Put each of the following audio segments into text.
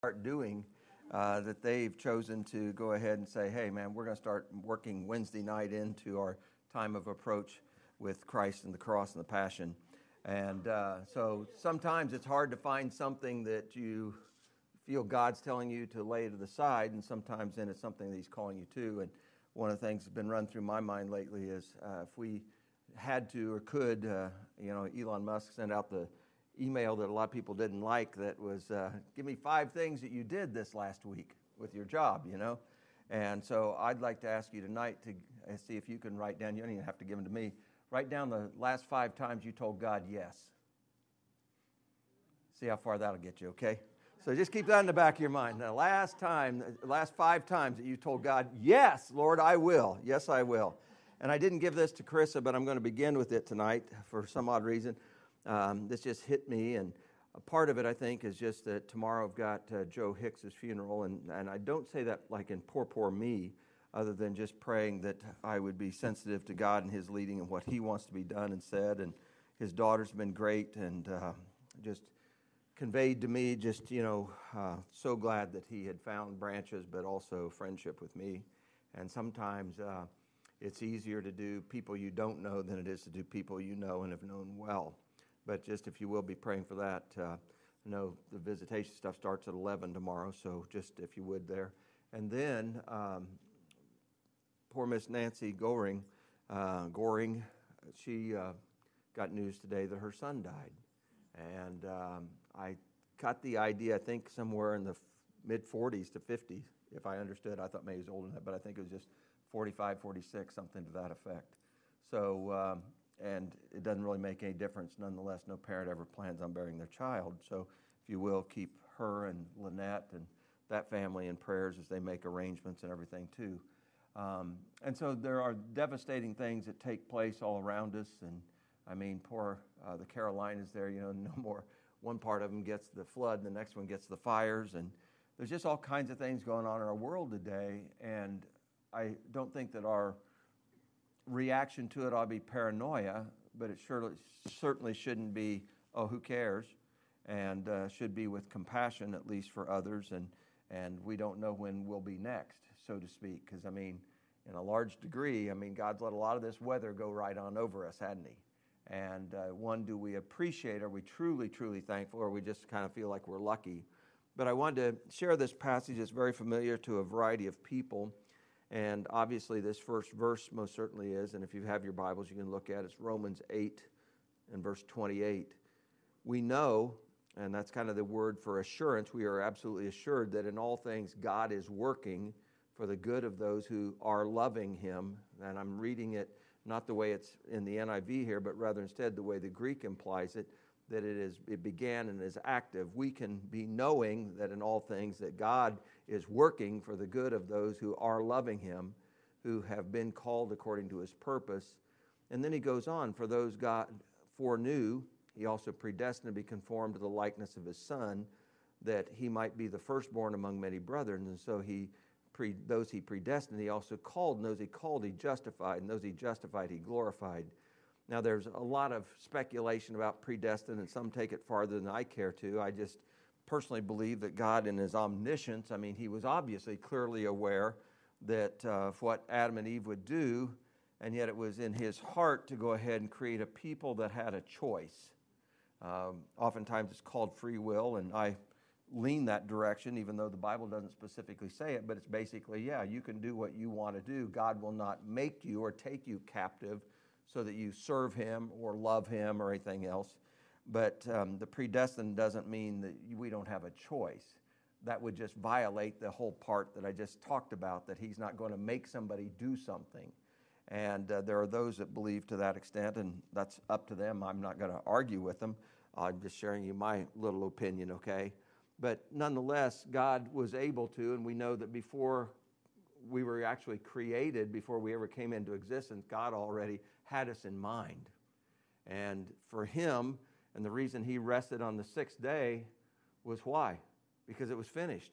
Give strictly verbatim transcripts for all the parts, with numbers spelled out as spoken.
start doing, uh, that they've chosen to go ahead and say, hey, man, we're going to start working Wednesday night into our time of approach with Christ and the cross and the passion. And uh, so sometimes it's hard to find something that you feel God's telling you to lay to the side, and sometimes then it's something that he's calling you to. And one of the things that's been run through my mind lately is uh, if we had to or could, uh, you know, Elon Musk sent out the email that a lot of people didn't like that was, uh, give me five things that you did this last week with your job, you know. And so I'd like to ask you tonight to see if you can write down, you don't even have to give them to me, write down the last five times you told God yes. See how far that'll get you, okay? So just keep that in the back of your mind. The last time, the last five times that you told God, yes, Lord, I will. Yes, I will. And I didn't give this to Carissa, but I'm going to begin with it tonight for some odd reason. Um, this just hit me, and a part of it, I think, is just that tomorrow I've got uh, Joe Hicks's funeral, and, and I don't say that like in poor, poor me, other than just praying that I would be sensitive to God and his leading and what he wants to be done and said. And his daughter's been great and uh, just conveyed to me just, you know, uh, so glad that he had found branches, but also friendship with me. And sometimes uh, it's easier to do people you don't know than it is to do people you know and have known well. But just if you will be praying for that, uh, I know the visitation stuff starts at eleven tomorrow, so just if you would there. And then um, poor Miss Nancy Goring, uh, Goring, she uh, got news today that her son died. And um, I got the idea, I think, somewhere in the mid forties to fifties, if I understood. I thought maybe he was older than that, but I think it was just forty-five, forty-six, something to that effect. So, um, and it doesn't really make any difference. Nonetheless, no parent ever plans on burying their child. So, if you will, keep her and Lynette and that family in prayers as they make arrangements and everything, too. Um, and so there are devastating things that take place all around us. And, I mean, poor uh, the Carolinas there, you know, no more. One part of them gets the flood, and the next one gets the fires. And there's just all kinds of things going on in our world today. And I don't think that our reaction to it ought to be paranoia, but it surely, certainly shouldn't be, oh, who cares, and uh, should be with compassion, at least for others, and, and we don't know when we'll be next, so to speak, because, I mean, in a large degree, I mean, God's let a lot of this weather go right on over us, hadn't he? And uh, one, do we appreciate, are we truly, truly thankful, or we just kind of feel like we're lucky? But I wanted to share this passage that's very familiar to a variety of people. And obviously this first verse most certainly is, and if you have your Bibles, you can look at it. It's Romans eight and verse twenty-eight. We know, and that's kind of the word for assurance, we are absolutely assured that in all things God is working for the good of those who are loving him. And I'm reading it not the way it's in the N I V here, but rather instead the way the Greek implies it, that it is it began and is active. We can be knowing that in all things that God is working for the good of those who are loving him, who have been called according to his purpose. And then he goes on, for those God foreknew, he also predestined to be conformed to the likeness of his Son, that he might be the firstborn among many brethren. And so he pre, those he predestined, he also called, and those he called, he justified, and those he justified, he glorified. Now, there's a lot of speculation about predestined, and some take it farther than I care to. I just personally believe that God in his omniscience, I mean, he was obviously clearly aware that uh, of what Adam and Eve would do, and yet it was in his heart to go ahead and create a people that had a choice. Um, oftentimes it's called free will, and I lean that direction, even though the Bible doesn't specifically say it, but it's basically, yeah, you can do what you want to do. God will not make you or take you captive so that you serve him or love him or anything else. But um, the predestined doesn't mean that we don't have a choice. That would just violate the whole part that I just talked about, that he's not going to make somebody do something. And uh, there are those that believe to that extent, and that's up to them. I'm not going to argue with them. I'm just sharing you my little opinion, okay? But nonetheless, God was able to, and we know that before we were actually created, before we ever came into existence, God already had us in mind. And for him, and the reason he rested on the sixth day was why? Because it was finished.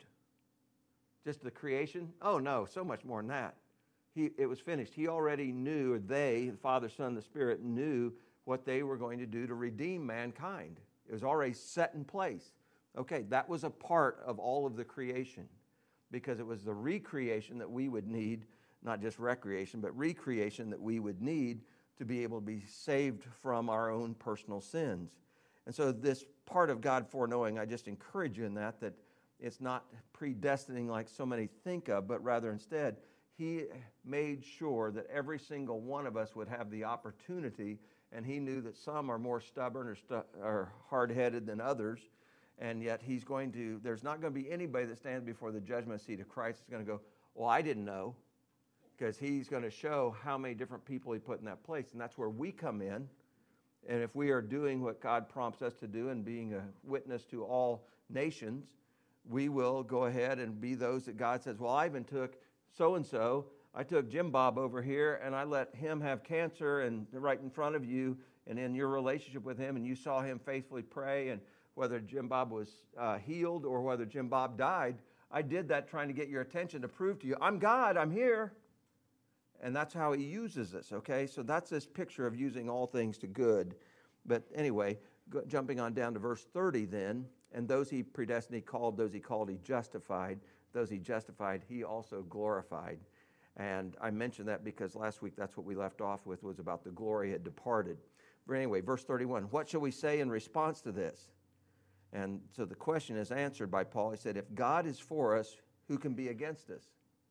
Just the creation? Oh no, so much more than that. He, it was finished. He already knew, or they, the Father, Son, the Spirit, knew what they were going to do to redeem mankind. It was already set in place. Okay, that was a part of all of the creation because it was the recreation that we would need, not just recreation, but recreation that we would need to be able to be saved from our own personal sins. And so this part of God foreknowing, I just encourage you in that, that it's not predestining like so many think of, but rather instead, he made sure that every single one of us would have the opportunity, and he knew that some are more stubborn or, stu- or hard-headed than others, and yet he's going to, there's not going to be anybody that stands before the judgment seat of Christ that's going to go, well, I didn't know, because he's going to show how many different people he put in that place, and that's where we come in. And if we are doing what God prompts us to do and being a witness to all nations, we will go ahead and be those that God says, well, I even took so-and-so, I took Jim Bob over here, and I let him have cancer and right in front of you, and in your relationship with him, and you saw him faithfully pray, and whether Jim Bob was uh, healed or whether Jim Bob died, I did that trying to get your attention to prove to you, I'm God, I'm here. And that's how he uses this, okay? So that's this picture of using all things to good. But anyway, go, jumping on down to verse thirty then, and those he predestined, he called, those he called, he justified, those he justified, he also glorified. And I mentioned that because last week that's what we left off with, was about the glory had departed. But anyway, verse thirty-one, what shall we say in response to this? And so the question is answered by Paul. He said, if God is for us, who can be against us?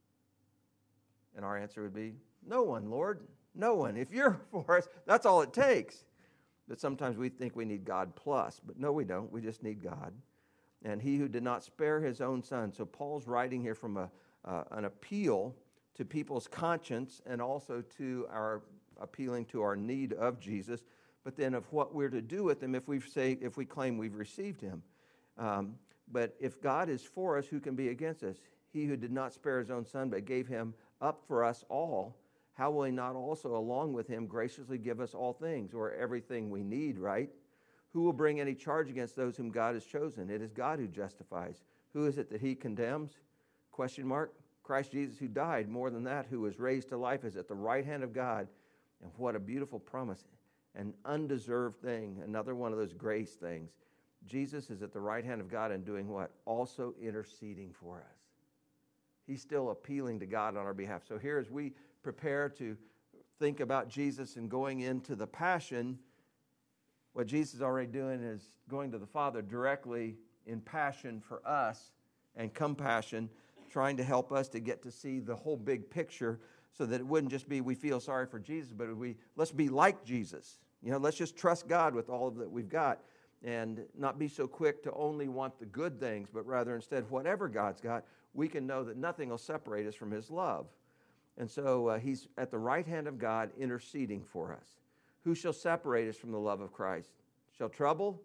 And our answer would be, no one, Lord, no one. If you're for us, that's all it takes. But sometimes we think we need God plus, but no, we don't. We just need God. And he who did not spare his own son. So Paul's writing here from a, uh, an appeal to people's conscience and also to our appealing to our need of Jesus, but then of what we're to do with him if we say, if we claim we've received him. Um, but if God is for us, who can be against us? He who did not spare his own son, but gave him up for us all, how will he not also along with him graciously give us all things, or everything we need, right? Who will bring any charge against those whom God has chosen? It is God who justifies. Who is it that he condemns? Question mark. Christ Jesus, who died, more than that, who was raised to life, is at the right hand of God. And what a beautiful promise. An undeserved thing, another one of those grace things. Jesus is at the right hand of God and doing what? Also interceding for us. He's still appealing to God on our behalf. So here as we prepare to think about Jesus and going into the passion, what Jesus is already doing is going to the Father directly in passion for us and compassion, trying to help us to get to see the whole big picture so that it wouldn't just be we feel sorry for Jesus, but we let's be like Jesus. You know, let's just trust God with all of that we've got and not be so quick to only want the good things, but rather instead whatever God's got, we can know that nothing will separate us from his love. And so uh, he's at the right hand of God interceding for us. Who shall separate us from the love of Christ? Shall trouble?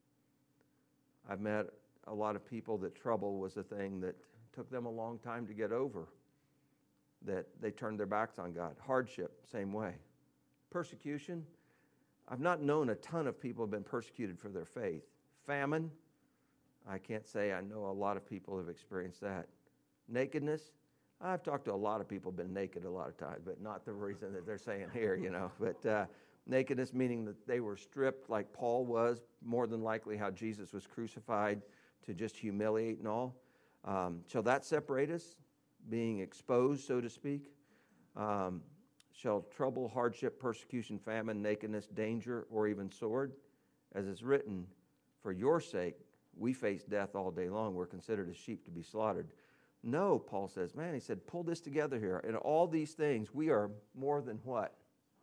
I've met a lot of people that trouble was a thing that took them a long time to get over, that they turned their backs on God. Hardship, same way. Persecution, I've not known a ton of people who have been persecuted for their faith. Famine, I can't say I know a lot of people who have experienced that. Nakedness, I've talked to a lot of people who have been naked a lot of times, but not the reason that they're saying here, you know. But uh, nakedness meaning that they were stripped like Paul was, more than likely how Jesus was crucified to just humiliate and all. Um, shall that separate us? Being exposed, so to speak. Um, shall trouble, hardship, persecution, famine, nakedness, danger, or even sword? As is written, for your sake, we face death all day long. We're considered as sheep to be slaughtered. No, Paul says, man, he said, pull this together here. In all these things, we are more than what?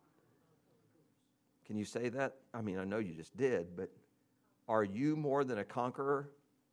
Can you say that? I mean, I know you just did, but are you more than a conqueror?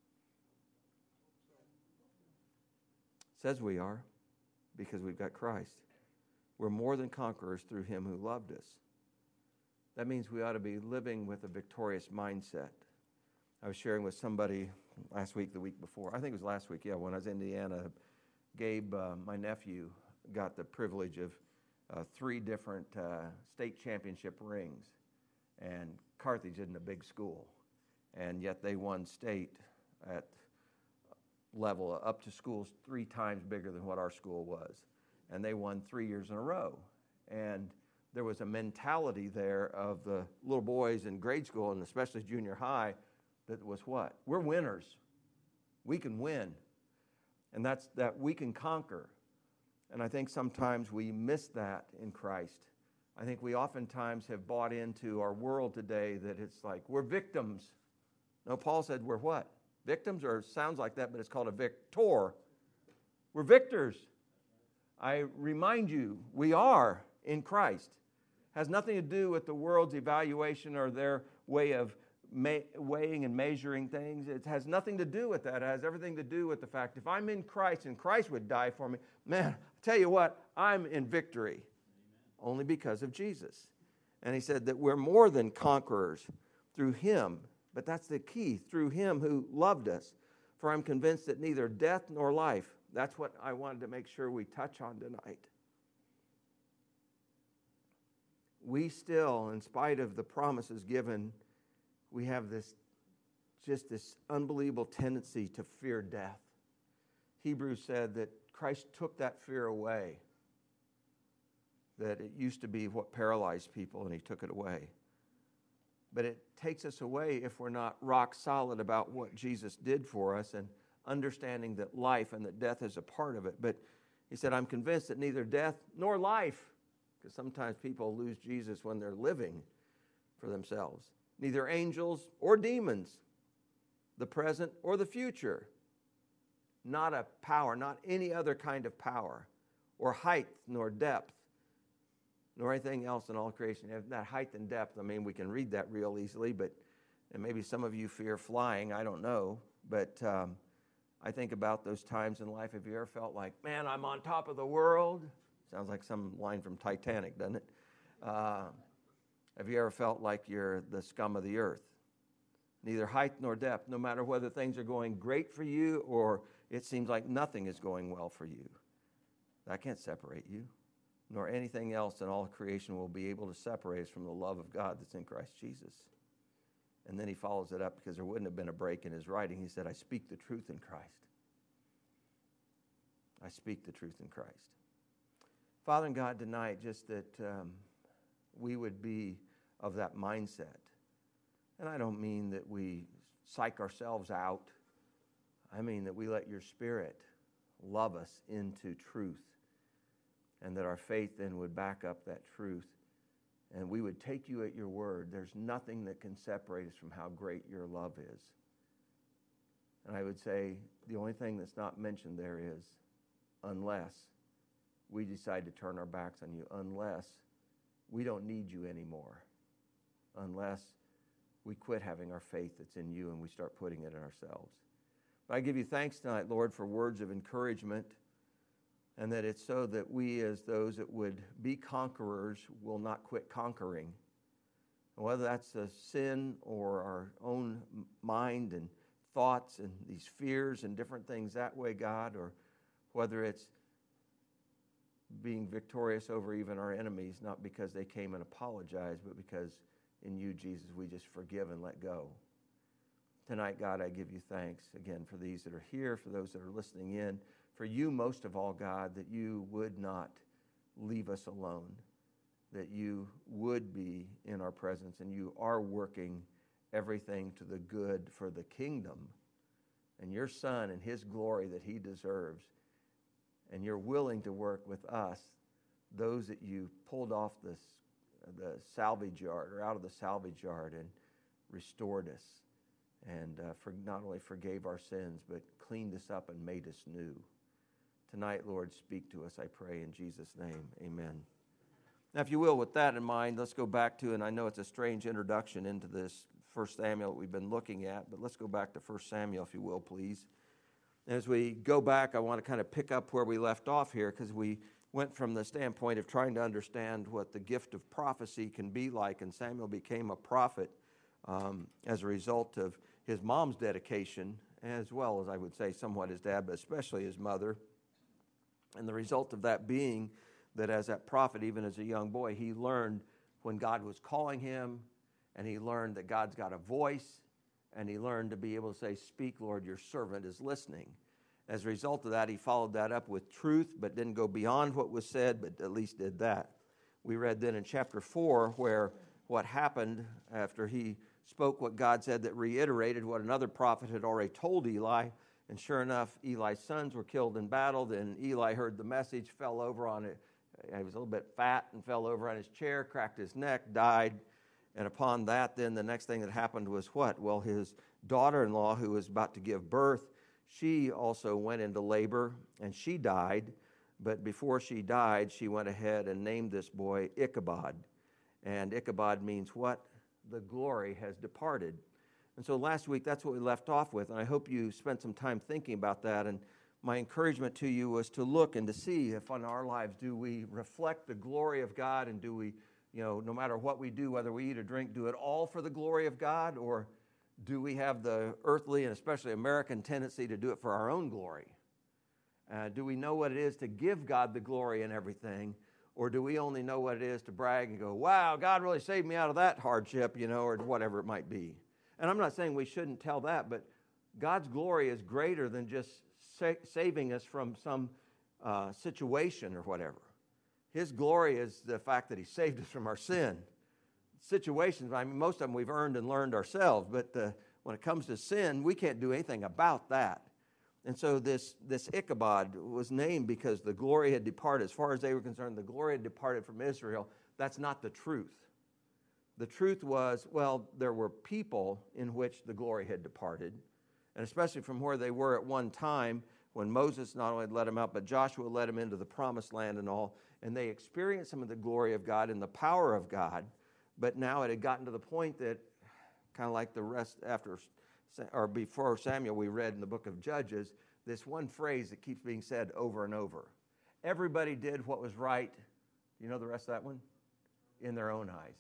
Says we are, because we've got Christ. We're more than conquerors through him who loved us. That means we ought to be living with a victorious mindset. I was sharing with somebody last week, the week before. I think it was last week, yeah, when I was in Indiana. Gabe, uh, my nephew, got the privilege of uh, three different uh, state championship rings. And Carthage isn't a big school. And yet they won state at level up to schools three times bigger than what our school was. And they won three years in a row. And there was a mentality there of the little boys in grade school, and especially junior high, that was what? We're winners. We can win. And that's that we can conquer. And I think sometimes we miss that in Christ. I think we oftentimes have bought into our world today that it's like we're victims. No, Paul said we're what? Victims, or it sounds like that, but it's called a victor. We're victors. I remind you, we are in Christ. Has nothing to do with the world's evaluation or their way of ma- weighing and measuring things. It has nothing to do with that. It has everything to do with the fact if I'm in Christ and Christ would die for me, man, I tell you what, I'm in victory. Only because of Jesus. And he said that we're more than conquerors through him. But that's the key, through him who loved us. For I'm convinced that neither death nor life, that's what I wanted to make sure we touch on tonight. We still, in spite of the promises given, we have this, just this unbelievable tendency to fear death. Hebrews said that Christ took that fear away. That it used to be what paralyzed people, and he took it away. But it takes us away if we're not rock solid about what Jesus did for us and understanding that life and that death is a part of it. But he said, I'm convinced that neither death nor life, because sometimes people lose Jesus when they're living for themselves, neither angels or demons, the present or the future, not a power, not any other kind of power, or height nor depth, nor anything else in all creation. That height and depth, I mean, we can read that real easily, but and maybe some of you fear flying, I don't know. But um, I think about those times in life. Have you ever felt like, man, I'm on top of the world? Sounds like some line from Titanic, doesn't it? Uh, have you ever felt like you're the scum of the earth? Neither height nor depth, no matter whether things are going great for you or it seems like nothing is going well for you. That can't separate you. Nor anything else in all creation will be able to separate us from the love of God that's in Christ Jesus. And then he follows it up because there wouldn't have been a break in his writing. He said, I speak the truth in Christ. I speak the truth in Christ. Father and God, tonight, just that um, we would be of that mindset. And I don't mean that we psych ourselves out. I mean that we let your Spirit love us into truth. And that our faith then would back up that truth. And we would take you at your word. There's nothing that can separate us from how great your love is. And I would say the only thing that's not mentioned there is unless we decide to turn our backs on you, unless we don't need you anymore, unless we quit having our faith that's in you and we start putting it in ourselves. But I give you thanks tonight, Lord, for words of encouragement. And that it's so that we, as those that would be conquerors, will not quit conquering. And whether that's a sin or our own mind and thoughts and these fears and different things that way, God, or whether it's being victorious over even our enemies, not because they came and apologized, but because in you, Jesus, we just forgive and let go. Tonight, God, I give you thanks again for these that are here, for those that are listening in. For you, most of all, God, that you would not leave us alone, that you would be in our presence, and you are working everything to the good for the kingdom and your Son and his glory that he deserves. And you're willing to work with us, those that you pulled off this, the salvage yard or out of the salvage yard and restored us and uh, for not only forgave our sins, but cleaned us up and made us new. Tonight, Lord, speak to us, I pray, in Jesus' name. Amen. Now, if you will, with that in mind, let's go back to, and I know it's a strange introduction into this First Samuel that we've been looking at, but let's go back to First Samuel, if you will, please. As we go back, I want to kind of pick up where we left off here, because we went from the standpoint of trying to understand what the gift of prophecy can be like, and Samuel became a prophet um, as a result of his mom's dedication, as well as, I would say, somewhat his dad, but especially his mother. And the result of that being that as that prophet, even as a young boy, he learned when God was calling him, and he learned that God's got a voice, and he learned to be able to say, speak, Lord, your servant is listening. As a result of that, he followed that up with truth, but didn't go beyond what was said, but at least did that. We read then in chapter four where what happened after he spoke what God said that reiterated what another prophet had already told Eli. And sure enough, Eli's sons were killed in battle. Then Eli heard the message, fell over on it. He was a little bit fat and fell over on his chair, cracked his neck, died. And upon that, then the next thing that happened was what? Well, his daughter-in-law, who was about to give birth, she also went into labor, and she died. But before she died, she went ahead and named this boy Ichabod. And Ichabod means what? The glory has departed. And so last week, that's what we left off with, and I hope you spent some time thinking about that. And my encouragement to you was to look and to see if in our lives do we reflect the glory of God, and do we, you know, no matter what we do, whether we eat or drink, do it all for the glory of God, or do we have the earthly and especially American tendency to do it for our own glory? Uh, do we know what it is to give God the glory in everything, or do we only know what it is to brag and go, wow, God really saved me out of that hardship, you know, or whatever it might be? And I'm not saying we shouldn't tell that, but God's glory is greater than just sa- saving us from some uh, situation or whatever. His glory is the fact that he saved us from our sin. Situations, I mean, most of them we've earned and learned ourselves, but uh, when it comes to sin, we can't do anything about that. And so this, this Ichabod was named because the glory had departed. As far as they were concerned, the glory had departed from Israel. That's not the truth. The truth was, well, there were people in which the glory had departed, and especially from where they were at one time when Moses not only led them out, but Joshua led them into the promised land and all, and they experienced some of the glory of God and the power of God, but now it had gotten to the point that, kind of like the rest after, or before Samuel we read in the book of Judges, this one phrase that keeps being said over and over. Everybody did what was right, you know the rest of that one? In their own eyes.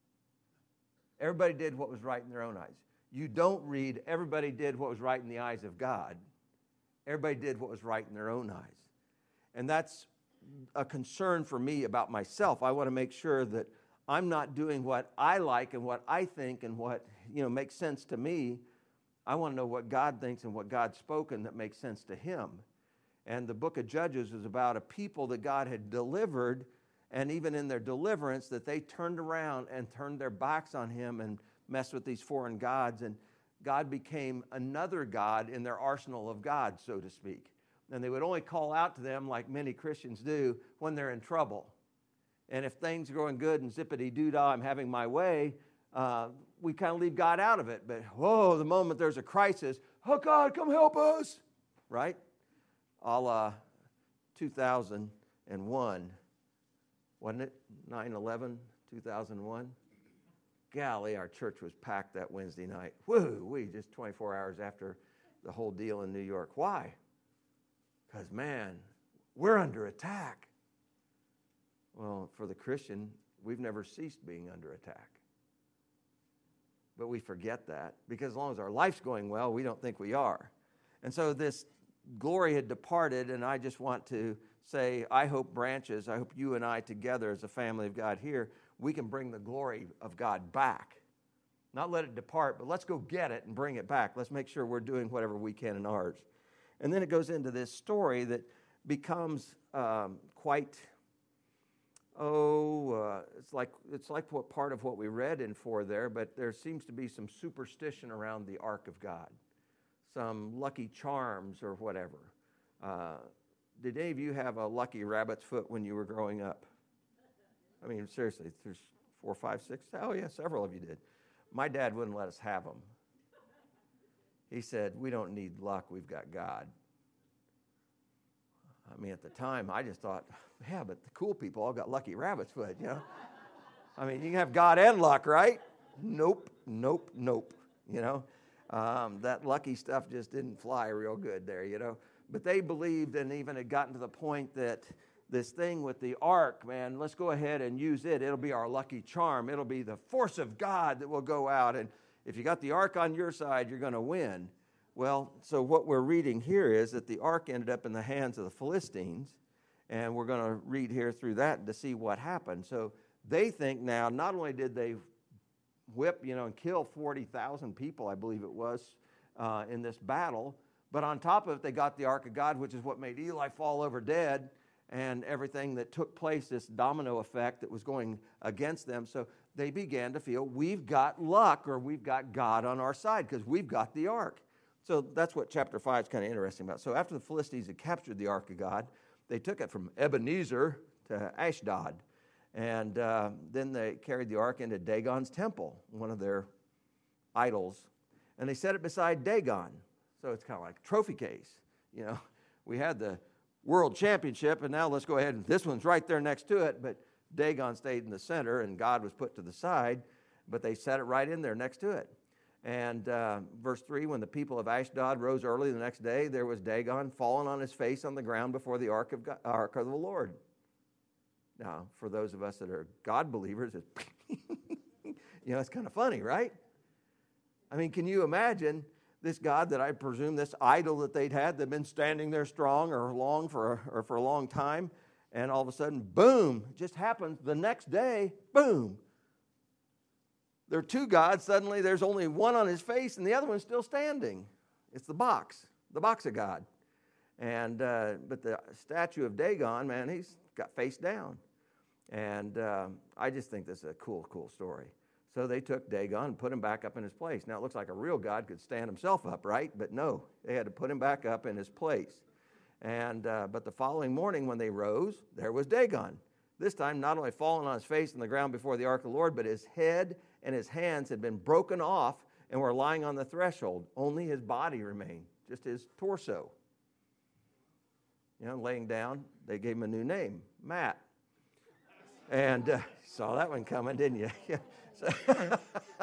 Everybody did what was right in their own eyes. You don't read, everybody did what was right in the eyes of God. Everybody did what was right in their own eyes. And that's a concern for me about myself. I want to make sure that I'm not doing what I like and what I think and what, you know, makes sense to me. I want to know what God thinks and what God's spoken that makes sense to him. And the book of Judges is about a people that God had delivered, and even in their deliverance, that they turned around and turned their backs on him and messed with these foreign gods. And God became another god in their arsenal of gods, so to speak. And they would only call out to them, like many Christians do, when they're in trouble. And if things are going good and zippity-doo-dah, I'm having my way, uh, we kind of leave God out of it. But, whoa, the moment there's a crisis, oh, God, come help us, right? A la two thousand one. Wasn't it? nine eleven, two thousand one? Golly, our church was packed that Wednesday night. Woo, we just twenty-four hours after the whole deal in New York. Why? Because, man, we're under attack. Well, for the Christian, we've never ceased being under attack. But we forget that, because as long as our life's going well, we don't think we are. And so this glory had departed, and I just want to say, I hope Branches, I hope you and I together as a family of God here, we can bring the glory of God back. Not let it depart, but let's go get it and bring it back. Let's make sure we're doing whatever we can in ours. And then it goes into this story that becomes um, quite, oh, uh, it's like it's like what part of what we read in for there, but there seems to be some superstition around the Ark of God, some lucky charms or whatever. Uh, Did any of you have a lucky rabbit's foot when you were growing up? I mean, seriously, there's four, five, six. Oh, yeah, several of you did. My dad wouldn't let us have them. He said, we don't need luck, we've got God. I mean, at the time, I just thought, yeah, but the cool people all got lucky rabbit's foot, you know? I mean, you can have God and luck, right? Nope, nope, nope, you know? Um, that lucky stuff just didn't fly real good there, you know? But they believed, and even had gotten to the point that this thing with the ark, man, let's go ahead and use it. It'll be our lucky charm. It'll be the force of God that will go out. And if you got the ark on your side, you're going to win. Well, so what we're reading here is that the ark ended up in the hands of the Philistines. And we're going to read here through that to see what happened. So they think now, not only did they whip, you know, and kill forty thousand people, I believe it was, uh, in this battle, but on top of it, they got the Ark of God, which is what made Eli fall over dead, and everything that took place, this domino effect that was going against them. So they began to feel we've got luck or we've got God on our side because we've got the ark. So that's what chapter five is kind of interesting about. So after the Philistines had captured the ark of God, they took it from Ebenezer to Ashdod. And uh, then they carried the ark into Dagon's temple, one of their idols. And they set it beside Dagon. So it's kind of like a trophy case. You know, we had the world championship, and now let's go ahead and this one's right there next to it. But Dagon stayed in the center, and God was put to the side, but they set it right in there next to it. And uh, verse three, when the people of Ashdod rose early the next day, there was Dagon fallen on his face on the ground before the ark of, God, ark of the Lord. Now, for those of us that are God believers, it's you know, it's kind of funny, right? I mean, can you imagine this God that I presume, this idol that they'd had, that'd been standing there strong or long for, or for a long time, and all of a sudden, boom, it just happens the next day, boom. There are two gods, suddenly there's only one on his face and the other one's still standing. It's the box, the box of God. And uh, but the statue of Dagon, man, he's got face down. And uh, I just think this is a cool, cool story. So they took Dagon and put him back up in his place. Now it looks like a real God could stand himself up, right? But no, they had to put him back up in his place. And uh, but the following morning when they rose, there was Dagon. This time not only fallen on his face on the ground before the ark of the Lord, but his head and his hands had been broken off and were lying on the threshold. Only his body remained, just his torso. You know, laying down, they gave him a new name, Matt. And uh, saw that one coming, didn't you? so,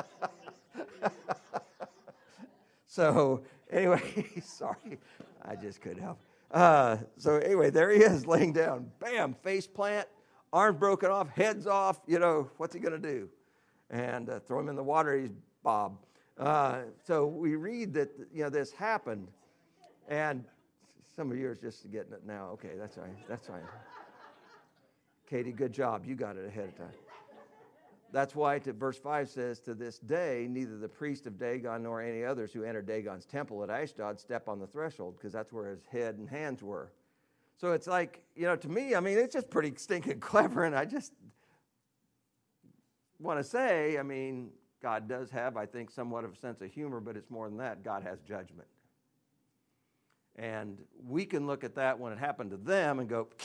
so anyway, sorry, I just couldn't help. Uh, so anyway, there he is laying down. Bam, face plant, arms broken off, heads off. You know, what's he going to do? And uh, throw him in the water, he's Bob. Uh, so we read that, you know, this happened. And some of you are just getting it now. Okay, that's right. That's right. Katie, good job. You got it ahead of time. That's why to verse five says, to this day, neither the priest of Dagon nor any others who entered Dagon's temple at Ashdod step on the threshold, because that's where his head and hands were. So it's like, you know, to me, I mean, it's just pretty stinking clever, and I just want to say, I mean, God does have, I think, somewhat of a sense of humor, but it's more than that. God has judgment. And we can look at that when it happened to them and go,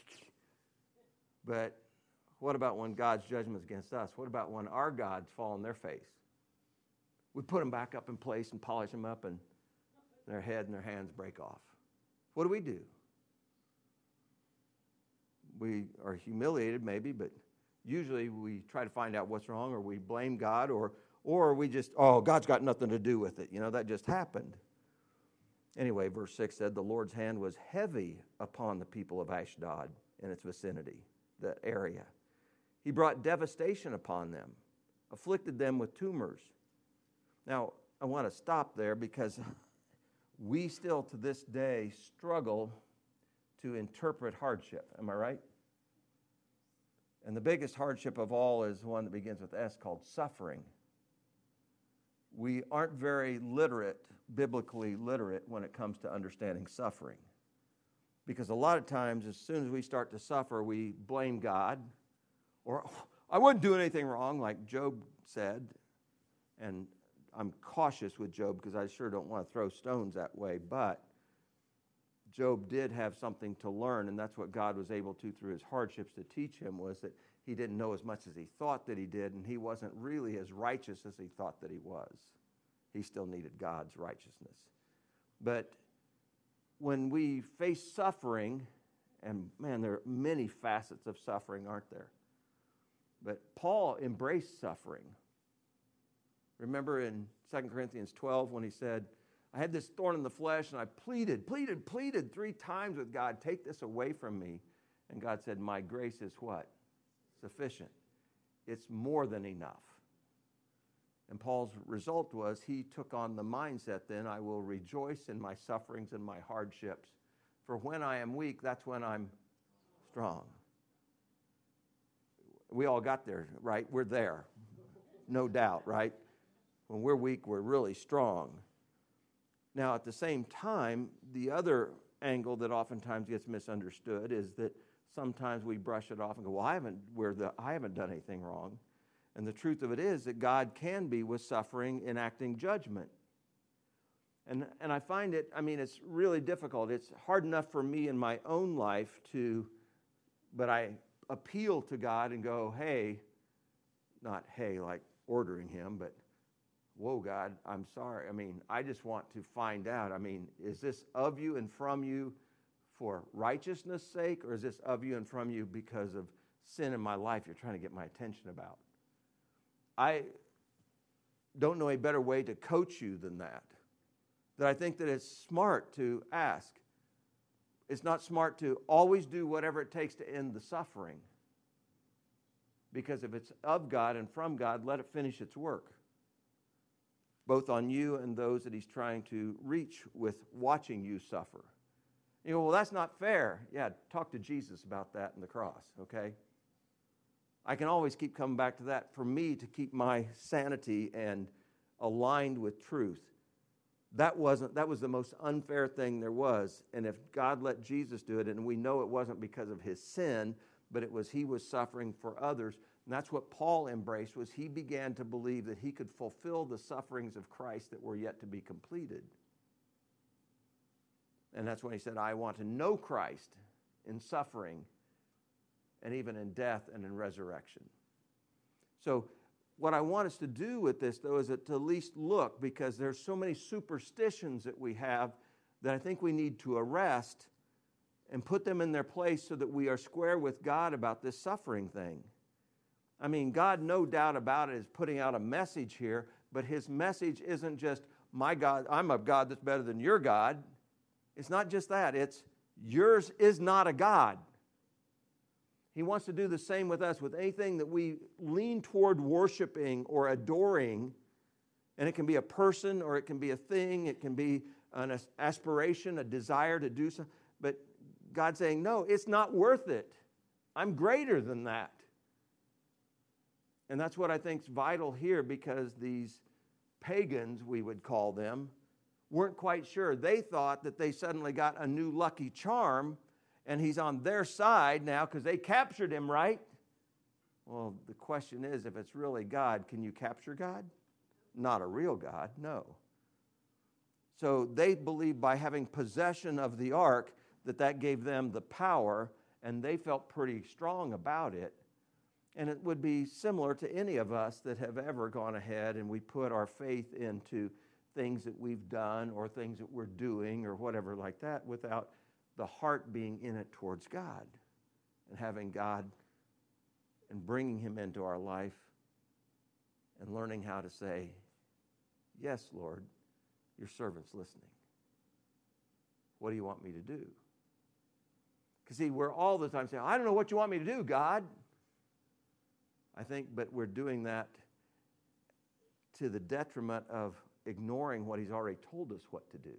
but what about when God's judgment is against us? What about when our gods fall on their face? We put them back up in place and polish them up, and their head and their hands break off. What do we do? We are humiliated maybe, but usually we try to find out what's wrong, or we blame God, or or we just, oh, God's got nothing to do with it. You know, that just happened. Anyway, verse six said, the Lord's hand was heavy upon the people of Ashdod and its vicinity, the area. He brought devastation upon them, afflicted them with tumors. Now, I want to stop there because we still to this day struggle to interpret hardship. Am I right? And the biggest hardship of all is one that begins with S, called suffering. We aren't very literate, biblically literate, when it comes to understanding suffering. Because a lot of times, as soon as we start to suffer, we blame God. Or, I wouldn't do anything wrong, like Job said. And I'm cautious with Job because I sure don't want to throw stones that way. But Job did have something to learn, and that's what God was able to, through his hardships, to teach him, was that he didn't know as much as he thought that he did, and he wasn't really as righteous as he thought that he was. He still needed God's righteousness. But when we face suffering, and man, there are many facets of suffering, aren't there? But Paul embraced suffering. Remember in Second Corinthians twelve when he said, I had this thorn in the flesh, and I pleaded, pleaded, pleaded three times with God, take this away from me. And God said, my grace is what? Sufficient. It's more than enough. And Paul's result was he took on the mindset then, I will rejoice in my sufferings and my hardships. For when I am weak, that's when I'm strong. We all got there, right? We're there. No doubt, right? When we're weak, we're really strong. Now, at the same time, the other angle that oftentimes gets misunderstood is that sometimes we brush it off and go, well, I haven't, we're the, I haven't done anything wrong. And the truth of it is that God can be with suffering enacting judgment. And, and I find it, I mean, it's really difficult. It's hard enough for me in my own life to, but I appeal to God and go, hey, not hey, like ordering him, but whoa, God, I'm sorry. I mean, I just want to find out. I mean, is this of you and from you for righteousness' sake, or is this of you and from you because of sin in my life you're trying to get my attention about? I don't know a better way to coach you than that. That I think that it's smart to ask. It's not smart to always do whatever it takes to end the suffering. Because if it's of God and from God, let it finish its work, both on you and those that he's trying to reach with watching you suffer. You go, well, that's not fair. Yeah, talk to Jesus about that in the cross, okay? I can always keep coming back to that for me to keep my sanity and aligned with truth. That wasn't, that was the most unfair thing there was. And if God let Jesus do it, and we know it wasn't because of his sin, but it was he was suffering for others. And that's what Paul embraced, was he began to believe that he could fulfill the sufferings of Christ that were yet to be completed. And that's when he said, I want to know Christ in suffering and even in death and in resurrection. So what I want us to do with this, though, is to at least look, because there's so many superstitions that we have that I think we need to arrest and put them in their place so that we are square with God about this suffering thing. I mean, God, no doubt about it, is putting out a message here, but his message isn't just, my God, I'm a God that's better than your God. It's not just that. It's, yours is not a God. He wants to do the same with us, with anything that we lean toward worshiping or adoring. And it can be a person, or it can be a thing, it can be an aspiration, a desire to do something. But God's saying, no, it's not worth it. I'm greater than that. And that's what I think is vital here, because these pagans, we would call them, weren't quite sure. They thought that they suddenly got a new lucky charm, and he's on their side now because they captured him, right? Well, the question is, if it's really God, can you capture God? Not a real God, no. So they believed by having possession of the ark that that gave them the power, and they felt pretty strong about it. And it would be similar to any of us that have ever gone ahead and we put our faith into things that we've done or things that we're doing or whatever like that, without the heart being in it towards God and having God and bringing him into our life and learning how to say, yes, Lord, your servant's listening. What do you want me to do? Because see, we're all the time saying, I don't know what you want me to do, God. I think, but we're doing that to the detriment of ignoring what he's already told us what to do.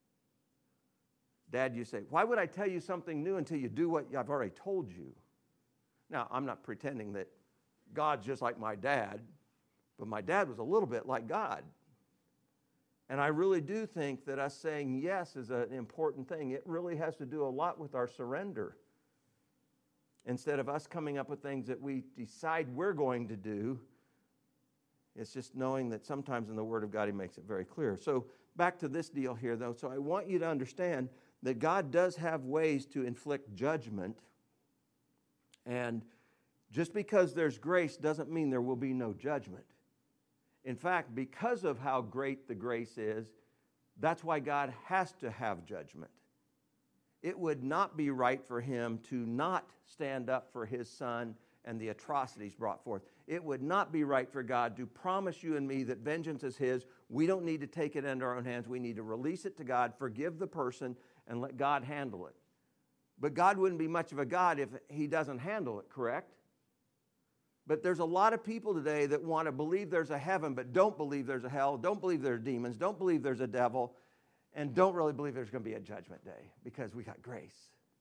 Dad, you say, why would I tell you something new until you do what I've already told you? Now, I'm not pretending that God's just like my dad, but my dad was a little bit like God. And I really do think that us saying yes is an important thing. It really has to do a lot with our surrender. Instead of us coming up with things that we decide we're going to do, it's just knowing that sometimes in the Word of God, he makes it very clear. So back to this deal here, though. So I want you to understand that God does have ways to inflict judgment. And just because there's grace doesn't mean there will be no judgment. In fact, because of how great the grace is, that's why God has to have judgment. It would not be right for him to not stand up for his son and the atrocities brought forth. It would not be right for God to promise you and me that vengeance is his. We don't need to take it into our own hands. We need to release it to God, forgive the person, and let God handle it. But God wouldn't be much of a God if he doesn't handle it, correct? But there's a lot of people today that want to believe there's a heaven, but don't believe there's a hell, don't believe there's demons, don't believe there's a devil, and don't really believe there's going to be a judgment day because we got grace.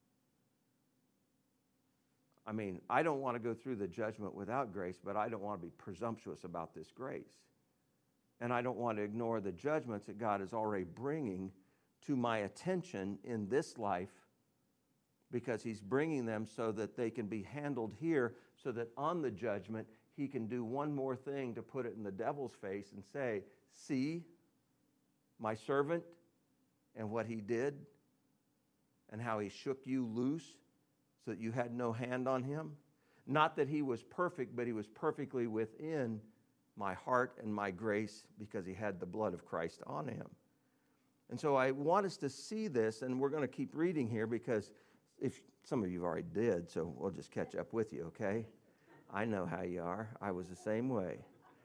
I mean, I don't want to go through the judgment without grace, but I don't want to be presumptuous about this grace. And I don't want to ignore the judgments that God is already bringing to my attention in this life, because he's bringing them so that they can be handled here, so that on the judgment, he can do one more thing to put it in the devil's face and say, see my servant and what he did and how he shook you loose so that you had no hand on him. Not that he was perfect, but he was perfectly within my heart and my grace because he had the blood of Christ on him. And so I want us to see this, and we're going to keep reading here because if some of you already did, so we'll just catch up with you, okay? I know how you are. I was the same way.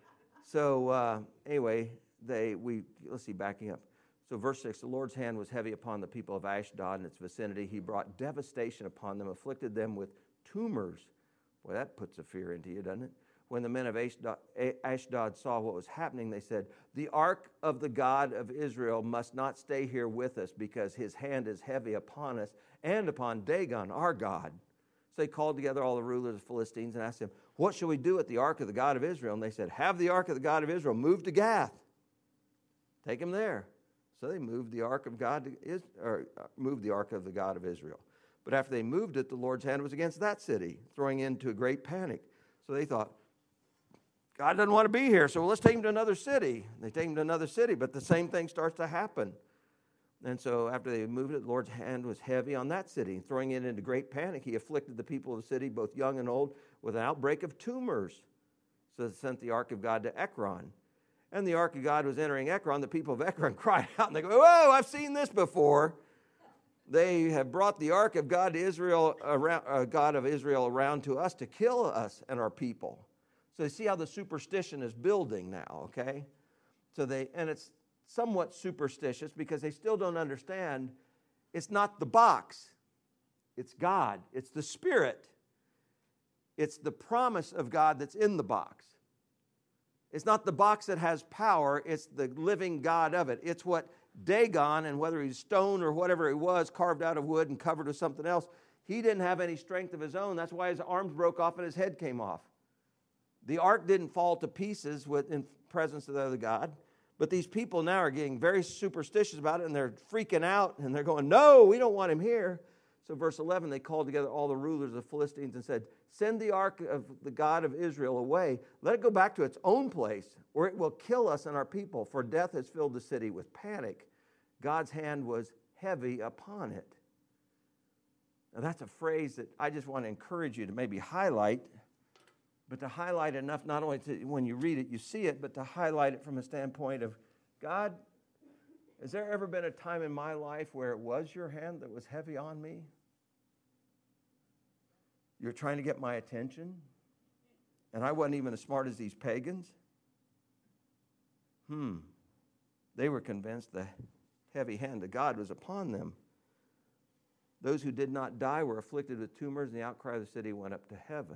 So uh, anyway, they we let's see, backing up. So verse six, the Lord's hand was heavy upon the people of Ashdod and its vicinity. He brought devastation upon them, afflicted them with tumors. Boy, that puts a fear into you, doesn't it? When the men of Ashdod, Ashdod saw what was happening, they said, the ark of the God of Israel must not stay here with us because his hand is heavy upon us and upon Dagon, our God. So they called together all the rulers of the Philistines and asked them, what shall we do with the ark of the God of Israel? And they said, have the ark of the God of Israel moved to Gath. Take him there. So they moved the ark of God to, or moved the ark of the God of Israel. But after they moved it, the Lord's hand was against that city, throwing into a great panic. So they thought, God doesn't want to be here, so let's take him to another city. They take him to another city, but the same thing starts to happen. And so after they moved it, the Lord's hand was heavy on that city. Throwing it into great panic, he afflicted the people of the city, both young and old, with an outbreak of tumors. So they sent the ark of God to Ekron. And the ark of God was entering Ekron. The people of Ekron cried out, and they go, whoa, I've seen this before. They have brought the ark of God to Israel, around, uh, God of Israel around to us to kill us and our people. So you see how the superstition is building now, okay? So they, and it's somewhat superstitious because they still don't understand it's not the box. It's God. It's the Spirit. It's the promise of God that's in the box. It's not the box that has power. It's the living God of it. It's what Dagon, and whether he's stone or whatever it was, carved out of wood and covered with something else, he didn't have any strength of his own. That's why his arms broke off and his head came off. The ark didn't fall to pieces with, in presence of the other God. But these people now are getting very superstitious about it, and they're freaking out, and they're going, no, we don't want him here. So verse eleven, they called together all the rulers of the Philistines and said, send the ark of the God of Israel away. Let it go back to its own place, or it will kill us and our people, for death has filled the city with panic. God's hand was heavy upon it. Now that's a phrase that I just want to encourage you to maybe highlight, but to highlight enough, not only to, when you read it, you see it, but to highlight it from a standpoint of, God, has there ever been a time in my life where it was your hand that was heavy on me? You're trying to get my attention, and I wasn't even as smart as these pagans? Hmm. They were convinced the heavy hand of God was upon them. Those who did not die were afflicted with tumors, and the outcry of the city went up to heaven.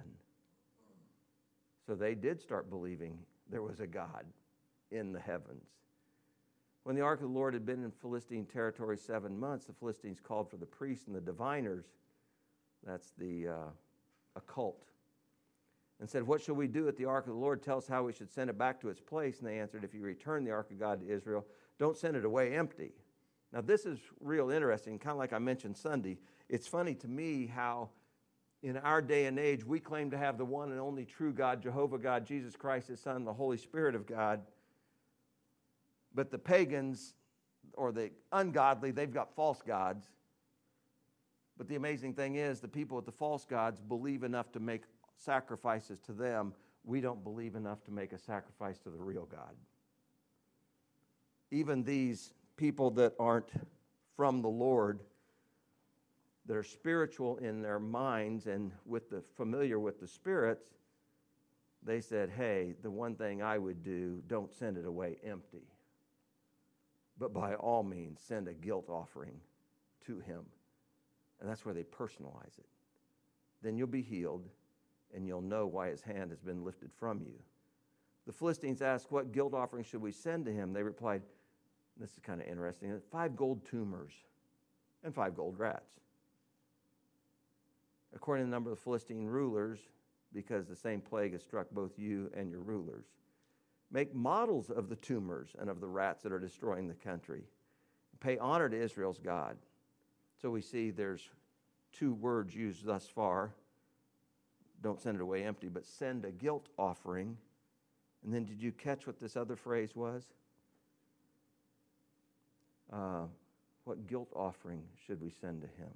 So they did start believing there was a God in the heavens. When the ark of the Lord had been in Philistine territory seven months, the Philistines called for the priests and the diviners, that's the uh, occult, and said, what shall we do with the ark of the Lord? Tell us how we should send it back to its place. And they answered, if you return the ark of God to Israel, don't send it away empty. Now this is real interesting, kind of like I mentioned Sunday. It's funny to me how in our day and age, we claim to have the one and only true God, Jehovah God, Jesus Christ, his Son, the Holy Spirit of God. But the pagans, or the ungodly, they've got false gods. But the amazing thing is, the people with the false gods believe enough to make sacrifices to them. We don't believe enough to make a sacrifice to the real God. Even these people that aren't from the Lord, that are spiritual in their minds and with the familiar with the spirits, they said, hey, the one thing I would do, don't send it away empty. But by all means, send a guilt offering to him. And that's where they personalize it. Then you'll be healed, and you'll know why his hand has been lifted from you. The Philistines asked, what guilt offering should we send to him? They replied, this is kind of interesting, five gold tumors and five gold rats. According to the number of the Philistine rulers, because the same plague has struck both you and your rulers. Make models of the tumors and of the rats that are destroying the country. Pay honor to Israel's God. So we see there's two words used thus far. don't send it away empty, but send a guilt offering. And then did you catch what this other phrase was? Uh, what guilt offering should we send to him?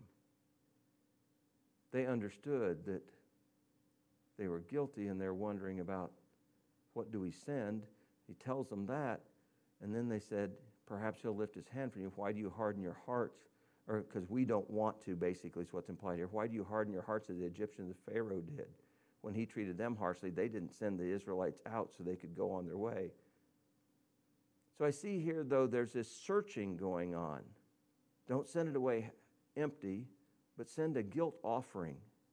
They understood that they were guilty and they're wondering about what do we send. He tells them that. And then they said, perhaps he'll lift his hand for you. Why do you harden your hearts? Or because we don't want to, basically, is what's implied here. Why do you harden your hearts as the Egyptians, as Pharaoh did? When he treated them harshly, they didn't send the Israelites out so they could go on their way. So I see here, though, there's this searching going on. Don't send it away empty, but send a guilt offering.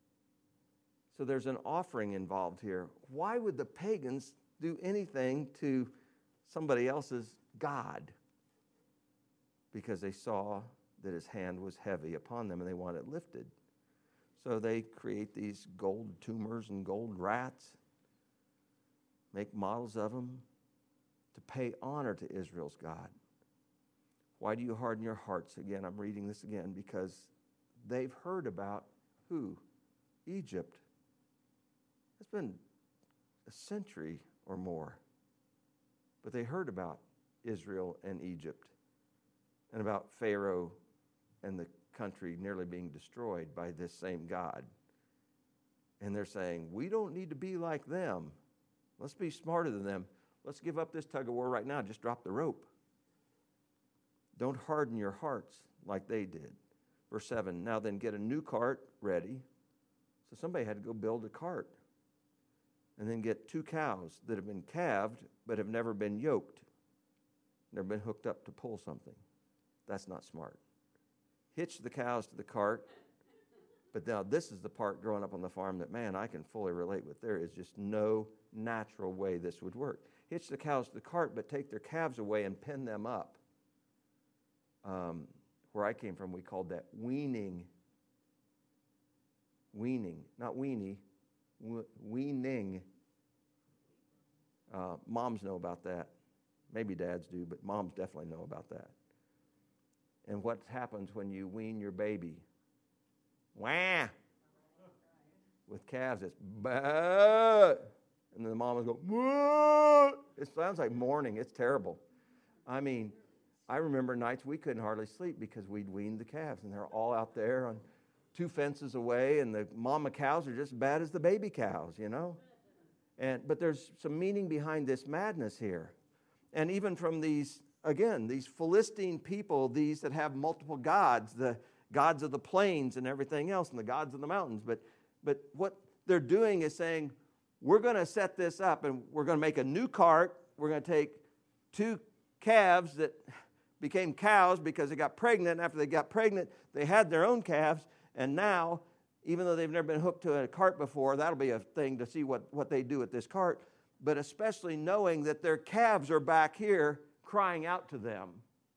So there's an offering involved here. Why would the pagans do anything to somebody else's God? Because they saw that his hand was heavy upon them and they want it lifted. So they create these gold tumors and gold rats, make models of them to pay honor to Israel's God. Why do you harden your hearts? Again, I'm reading this again because they've heard about who? Egypt. It's been a century or more. But they heard about Israel and Egypt and about Pharaoh and the country nearly being destroyed by this same God. And they're saying, we don't need to be like them. Let's be smarter than them. Let's give up this tug of war right now. Just drop the rope. Don't harden your hearts like they did. Verse seven, now then get a new cart ready. So somebody had to go build a cart. And then get two cows that have been calved but have never been yoked. Never been hooked up to pull something. That's not smart. Hitch the cows to the cart. But now this is the part growing up on the farm that, man, I can fully relate with. There is just no natural way this would work. Hitch the cows to the cart, but take their calves away and pin them up. Um, where I came from, we called that weaning. Weaning, not weenie, we- weaning. Uh, moms know about that. Maybe dads do, but moms definitely know about that. And what happens when you wean your baby? Wah! With calves, it's bah! And then the mamas go, wah! It sounds like mourning. It's terrible. I mean, I remember nights we couldn't hardly sleep because we'd weaned the calves, and they're all out there on two fences away, and the mama cows are just as bad as the baby cows, you know? And but there's some meaning behind this madness here. And even from these, again, these Philistine people, these that have multiple gods, the gods of the plains and everything else, and the gods of the mountains. But, but what they're doing is saying, we're going to set this up, and we're going to make a new cart. We're going to take two calves that became cows because they got pregnant. After they got pregnant, they had their own calves. And now, even though they've never been hooked to a cart before, that'll be a thing to see what, what they do with this cart. But especially knowing that their calves are back here crying out to them.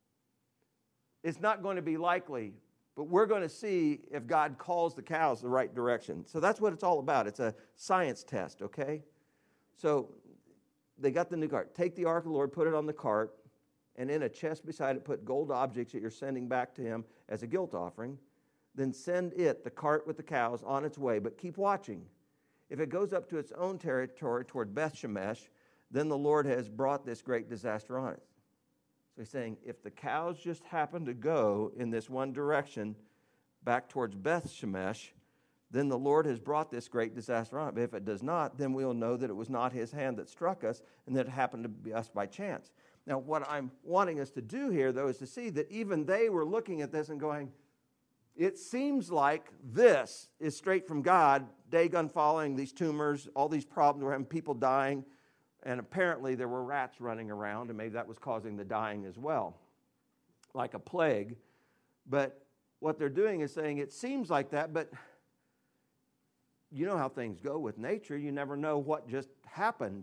It's not going to be likely, but we're going to see if God calls the cows the right direction. So that's what it's all about. It's a science test, okay? So they got the new cart. Take the ark of the Lord, put it on the cart, and in a chest beside it put gold objects that you're sending back to him as a guilt offering. Then send it, the cart with the cows, on its way, but keep watching. If it goes up to its own territory toward Beth Shemesh, then the Lord has brought this great disaster on it. So he's saying, if the cows just happen to go in this one direction back towards Beth Shemesh, then the Lord has brought this great disaster on it. But if it does not, then we'll know that it was not his hand that struck us and that it happened to be us by chance. Now, what I'm wanting us to do here, though, is to see that even they were looking at this and going, it seems like this is straight from God. Dagon following these tumors, all these problems, we're having people dying, and apparently there were rats running around, and maybe that was causing the dying as well, like a plague. But what they're doing is saying it seems like that, but you know how things go with nature. You never know what just happened.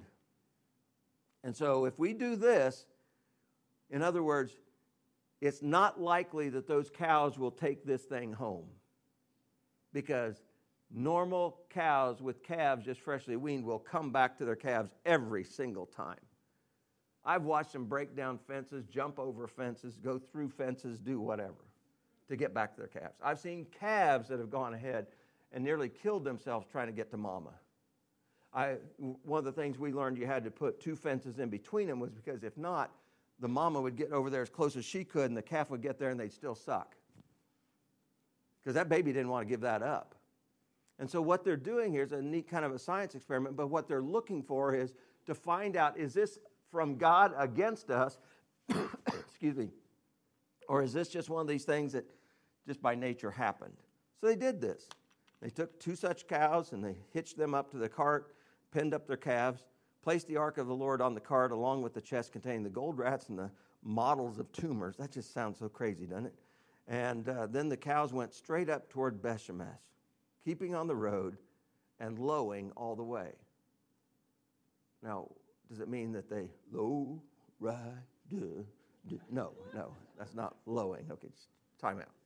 And so if we do this, in other words, it's not likely that those cows will take this thing home, because normal cows with calves just freshly weaned will come back to their calves every single time. I've watched them break down fences, jump over fences, go through fences, do whatever to get back to their calves. I've seen calves that have gone ahead and nearly killed themselves trying to get to mama I, one of the things we learned you had to put two fences in between them was because if not, the mama would get over there as close as she could and the calf would get there and they'd still suck. Because that baby didn't want to give that up. And so what they're doing here is a neat kind of a science experiment, but what they're looking for is to find out, is this from God against us, excuse me, or is this just one of these things that just by nature happened? So they did this. They took two such cows and they hitched them up to the cart, pinned up their calves, placed the ark of the Lord on the cart along with the chest containing the gold rats and the models of tumors. That just sounds so crazy, doesn't it? And uh, then the cows went straight up toward Beth-Shemesh, keeping on the road and lowing all the way. Now, does it mean that they low, ride, duh, duh? No, no, that's not lowing. Okay, just time out.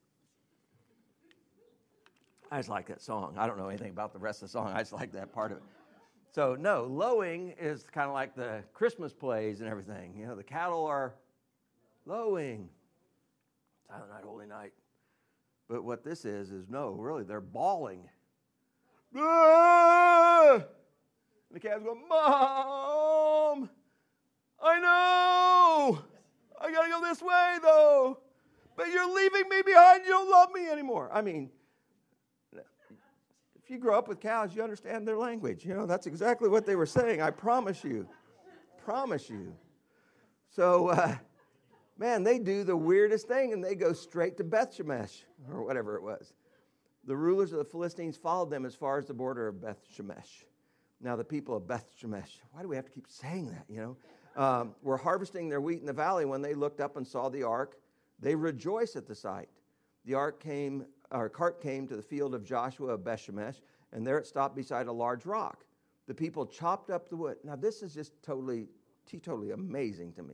I just like that song. I don't know anything about the rest of the song. I just like that part of it. So, no, lowing is kind of like the Christmas plays and everything. You know, the cattle are lowing. Silent night, holy night. But what this is, is no, really, they're bawling. Ah! And the calves go, Mom, I know. I got to go this way, though. But you're leaving me behind. You don't love me anymore. I mean, if you grow up with cows, you understand their language. You know, that's exactly what they were saying. I promise you. Promise you. So, uh, man, they do the weirdest thing, and they go straight to Beth-Shemesh, or whatever it was. The rulers of the Philistines followed them as far as the border of Beth-Shemesh. Now, the people of Beth-Shemesh, why do we have to keep saying that, you know, um, were harvesting their wheat in the valley. When they looked up and saw the ark, they rejoiced at the sight. The ark came, our cart came to the field of Joshua of Beth-Shemesh, and there it stopped beside a large rock. The people chopped up the wood. Now, this is just totally, totally amazing to me.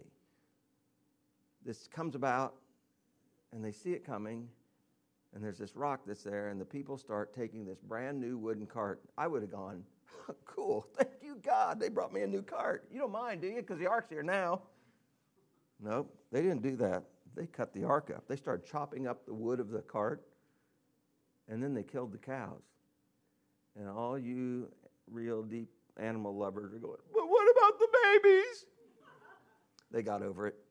This comes about, and they see it coming, and there's this rock that's there, and the people start taking this brand new wooden cart. I would have gone, cool, thank you, God, they brought me a new cart. You don't mind, do you? Because the ark's here now. Nope, they didn't do that. They cut the ark up. They started chopping up the wood of the cart, and then they killed the cows. And all you real deep animal lovers are going, but what about the babies? They got over it.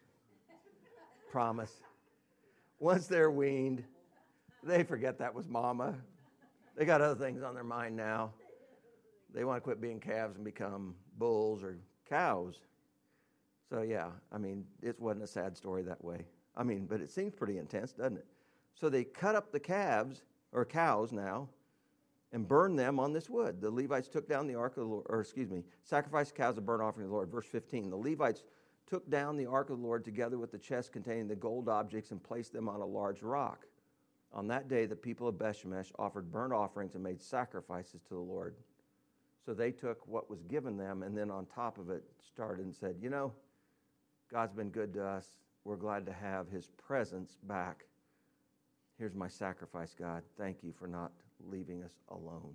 Promise. Once they're weaned, they forget that was mama. They got other things on their mind now. They want to quit being calves and become bulls or cows. So, yeah, I mean, it wasn't a sad story that way. I mean, but it seems pretty intense, doesn't it? So they cut up the calves, or cows now, and burned them on this wood. The Levites took down the ark of the Lord, or excuse me, sacrificed cows of burnt offering to the Lord. Verse fifteen, the Levites took down the ark of the Lord together with the chest containing the gold objects and placed them on a large rock. On that day, the people of Beth-Shemesh offered burnt offerings and made sacrifices to the Lord. So they took what was given them and then on top of it started and said, you know, God's been good to us. We're glad to have his presence back. Here's my sacrifice, God. Thank you for not leaving us alone.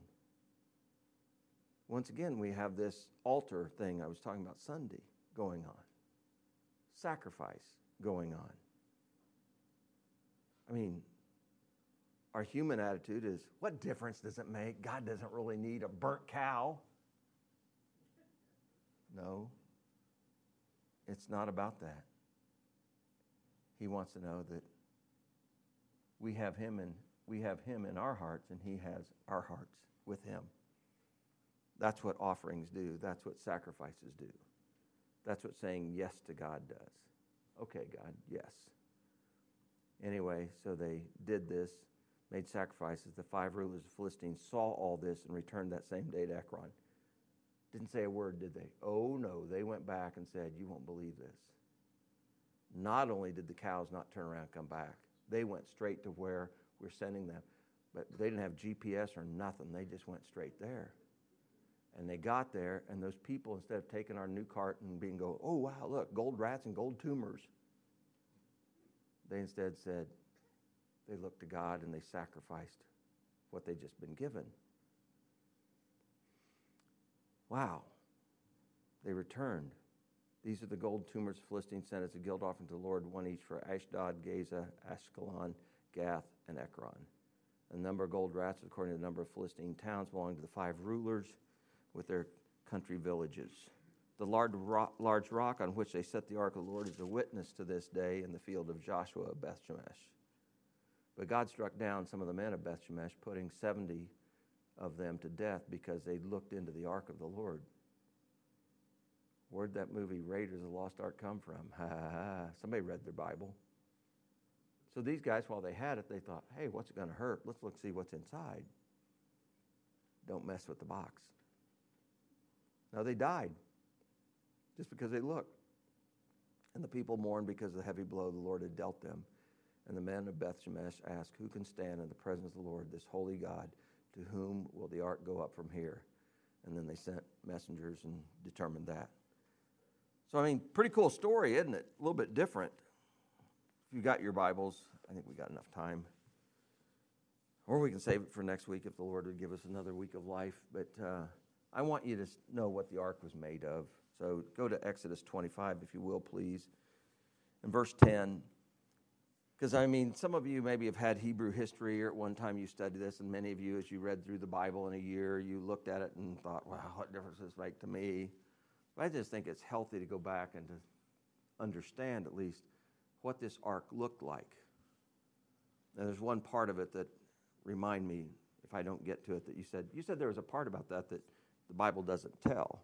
Once again, we have this altar thing I was talking about Sunday going on. Sacrifice going on. I mean, our human attitude is, what difference does it make? God doesn't really need a burnt cow. No, it's not about that. He wants to know that we have him and we have him in our hearts and he has our hearts with him. That's what offerings do. That's what sacrifices do. That's what saying yes to God does. Okay, God, yes. Anyway, so they did this, made sacrifices. The five rulers of the Philistines saw all this and returned that same day to Ekron. Didn't say a word, did they? Oh, no. They went back and said, you won't believe this. Not only did the cows not turn around and come back, they went straight to where we're sending them. But they didn't have G P S or nothing. They just went straight there. And they got there, and those people, instead of taking our new cart and being go, oh, wow, look, gold rats and gold tumors, they instead said, they looked to God and they sacrificed what they'd just been given. Wow. They returned. These are the gold tumors the Philistines sent as a guilt offering to the Lord, one each for Ashdod, Gaza, Ashkelon, Gath, and Ekron. The number of gold rats, according to the number of Philistine towns belonging to the five rulers, with their country villages. The large rock, large rock on which they set the ark of the Lord is a witness to this day in the field of Joshua of Bethshemesh. But God struck down some of the men of Bethshemesh, putting seventy of them to death because they looked into the ark of the Lord. Where'd that movie Raiders of the Lost Ark come from? Ha ha ha. Somebody read their Bible. So these guys, while they had it, they thought, hey, what's it going to hurt? Let's look see what's inside. Don't mess with the box. Now they died just because they looked. And the people mourned because of the heavy blow the Lord had dealt them. And the men of Bethshemesh asked, who can stand in the presence of the Lord, this holy God? To whom will the ark go up from here? And then they sent messengers and determined that. So, I mean, pretty cool story, isn't it? A little bit different. If you got your Bibles, I think we got enough time. Or we can save it for next week if the Lord would give us another week of life. But uh, I want you to know what the ark was made of. So go to Exodus twenty-five, if you will, please. In verse ten, because, I mean, some of you maybe have had Hebrew history, or at one time you studied this, and many of you, as you read through the Bible in a year, you looked at it and thought, wow, what difference does this make to me? But I just think it's healthy to go back and to understand, at least, what this ark looked like. And there's one part of it that remind me, if I don't get to it, that you said, you said there was a part about that that the Bible doesn't tell.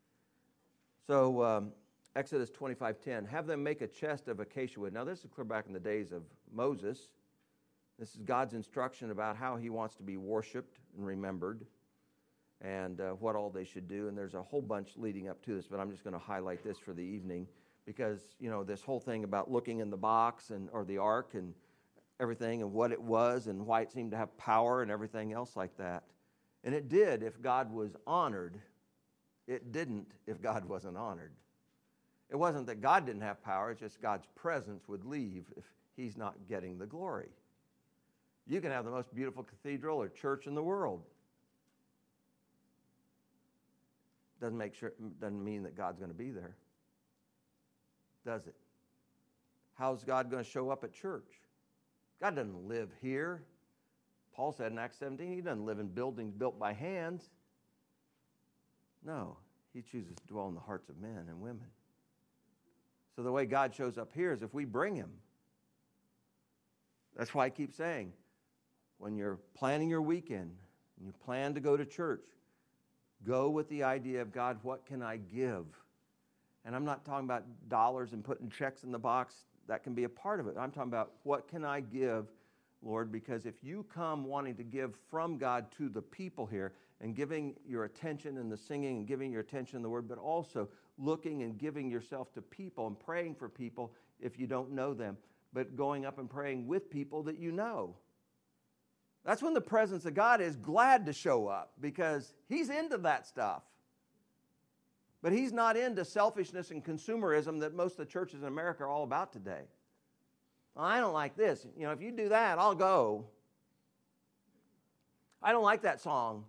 So, um, Exodus twenty-five ten, have them make a chest of acacia wood. Now, this is clear back in the days of Moses. This is God's instruction about how he wants to be worshiped and remembered and uh, what all they should do. And there's a whole bunch leading up to this, but I'm just going to highlight this for the evening because, you know, this whole thing about looking in the box and or the ark and everything and what it was and why it seemed to have power and everything else like that. And it did if God was honored. It didn't if God wasn't honored. It wasn't that God didn't have power, it's just God's presence would leave if he's not getting the glory. You can have the most beautiful cathedral or church in the world. Doesn't make sure, doesn't mean that God's going to be there. Does it? How's God going to show up at church? God doesn't live here. Paul said in Acts seventeen, he doesn't live in buildings built by hands. No, he chooses to dwell in the hearts of men and women. So the way God shows up here is if we bring him. That's why I keep saying, when you're planning your weekend and you plan to go to church, go with the idea of, God, what can I give? And I'm not talking about dollars and putting checks in the box. That can be a part of it. I'm talking about what can I give, Lord? Because if you come wanting to give from God to the people here and giving your attention in the singing and giving your attention in the word, but also looking and giving yourself to people and praying for people if you don't know them, but going up and praying with people that you know. That's when the presence of God is glad to show up because he's into that stuff. But he's not into selfishness and consumerism that most of the churches in America are all about today. Well, I don't like this. You know, if you do that, I'll go. I don't like that song.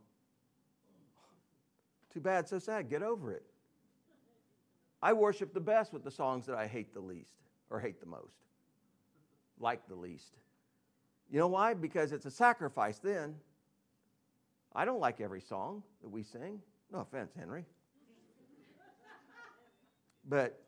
Too bad, so sad. Get over it. I worship the best with the songs that I hate the least or hate the most. Like the least. You know why? Because it's a sacrifice then. I don't like every song that we sing. No offense, Henry. But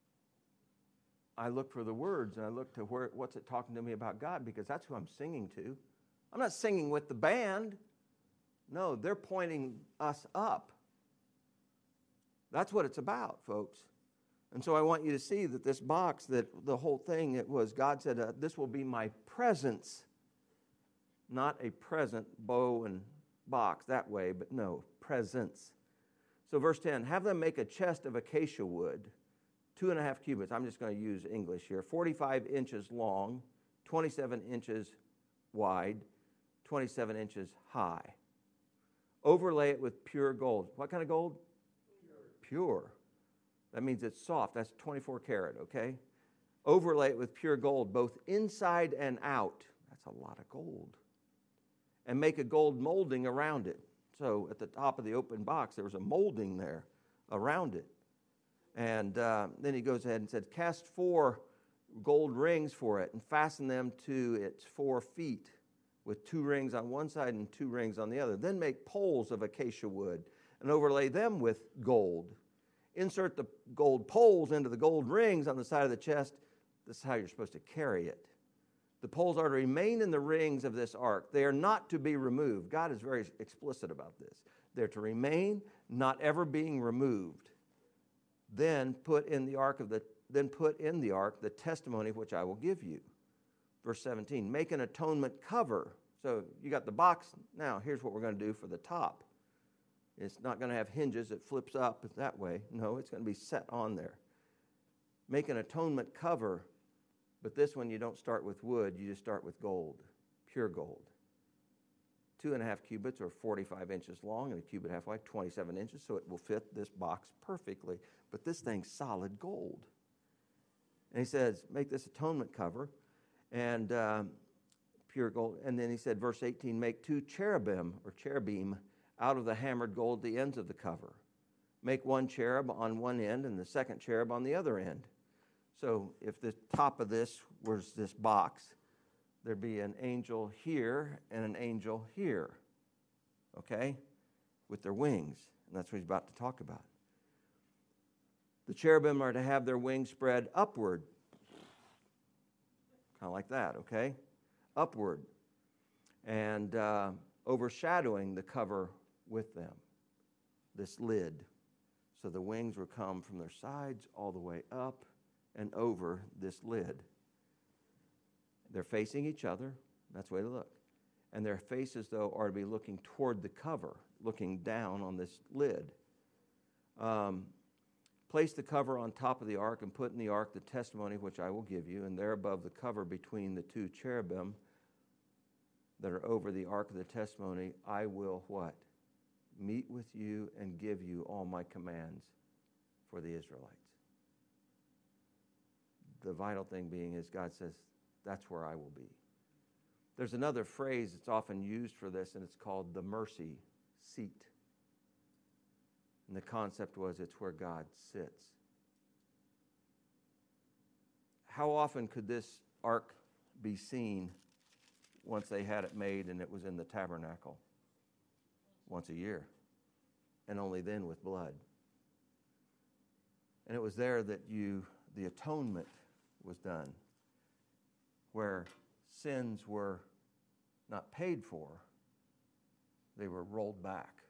I look for the words and I look to where, what's it talking to me about God, because that's who I'm singing to. I'm not singing with the band. No, they're pointing us up. That's what it's about, folks. And so I want you to see that this box, that the whole thing, it was, God said, uh, this will be my presence. Not a present bow and box that way, but no, presence. So verse ten, have them make a chest of acacia wood, two and a half cubits. I'm just going to use English here. forty-five inches long, twenty-seven inches wide, twenty-seven inches high. Overlay it with pure gold. What kind of gold? Pure. Pure. That means it's soft. That's twenty-four karat, okay? Overlay it with pure gold, both inside and out. That's a lot of gold. And make a gold molding around it. So at the top of the open box, there was a molding there around it. And uh, then he goes ahead and said, cast four gold rings for it and fasten them to its four feet with two rings on one side and two rings on the other. Then make poles of acacia wood and overlay them with gold. Insert the gold poles into the gold rings on the side of the chest. This is how you're supposed to carry it. The poles are to remain in the rings of this ark. They are not to be removed. God is very explicit about this. They're to remain, not ever being removed. Then put in the ark of the then put in the ark the testimony which I will give you. Verse seventeen, make an atonement cover. So you got the box. Now here's what we're going to do for the top. It's not going to have hinges. It flips up that way. No, it's going to be set on there. Make an atonement cover. But this one, you don't start with wood. You just start with gold, pure gold. Two and a half cubits, or forty-five inches long, and a cubit half wide, twenty-seven inches, so it will fit this box perfectly. But this thing's solid gold. And he says, make this atonement cover, and um, pure gold. And then he said, verse eighteen, make two cherubim, or cherubim, out of the hammered gold, the ends of the cover. Make one cherub on one end, and the second cherub on the other end. So if the top of this was this box, there'd be an angel here and an angel here, okay, with their wings. And that's what he's about to talk about. The cherubim are to have their wings spread upward, kind of like that, okay, upward, and uh, overshadowing the cover with them, this lid. So the wings will come from their sides all the way up and over this lid. They're facing each other. That's the way to look. And their faces, though, are to be looking toward the cover, looking down on this lid. Um, place the cover on top of the ark and put in the ark the testimony which I will give you, and there above the cover between the two cherubim that are over the ark of the testimony, I will what? Meet with you and give you all my commands for the Israelites. The vital thing being is God says, that's where I will be. There's another phrase that's often used for this, and it's called the mercy seat. And the concept was it's where God sits. How often could this ark be seen once they had it made and it was in the tabernacle? Once a year, and only then with blood. And it was there that you, the atonement was done, where sins were not paid for, they were rolled back.